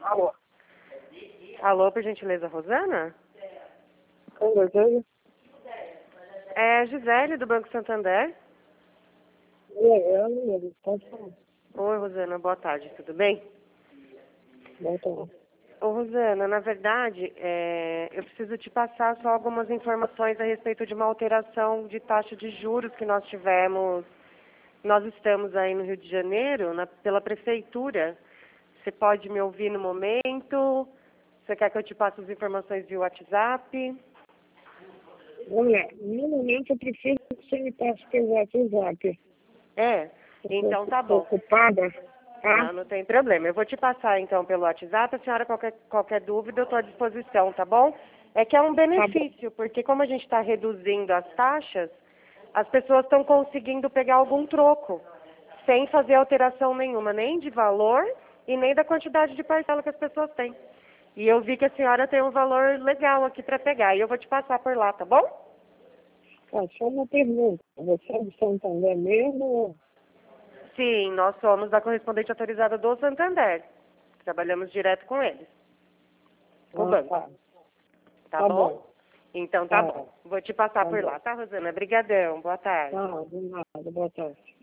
Alô? Alô, por gentileza, Rosana? Com certeza? É a Gisele, do Banco Santander. Eu não lembro. Pode falar. Oi, Rosana, boa tarde, tudo bem? Boa tarde. Ô, Rosana, na verdade, eu preciso te passar só algumas informações a respeito de uma alteração de taxa de juros que nós tivemos. Nós estamos aí no Rio de Janeiro, pela prefeitura. Você pode me ouvir no momento? Você quer que eu te passe as informações via WhatsApp? Olha, no momento eu preciso que você me passe pelo WhatsApp. É? Então tá Estou bom. ocupada, tá? Não tem problema. Eu vou te passar então pelo WhatsApp. A senhora, qualquer dúvida, eu estou à disposição, tá bom? É que é um benefício, porque como a gente está reduzindo as taxas, as pessoas estão conseguindo pegar algum troco, sem fazer alteração nenhuma, nem de valor e nem da quantidade de parcela que as pessoas têm. E eu vi que a senhora tem um valor legal aqui para pegar, e eu vou te passar por lá, tá bom? Só uma pergunta. Você é de Santander mesmo? Sim, nós somos da correspondente autorizada do Santander. Trabalhamos direto com eles, com o banco. Tá. Tá Tá bom? bom. Então tá Tá. bom. Vou te passar Tá por bom. lá, tá, Rosana? Brigadão. Boa tarde. Tá, de nada. Boa tarde.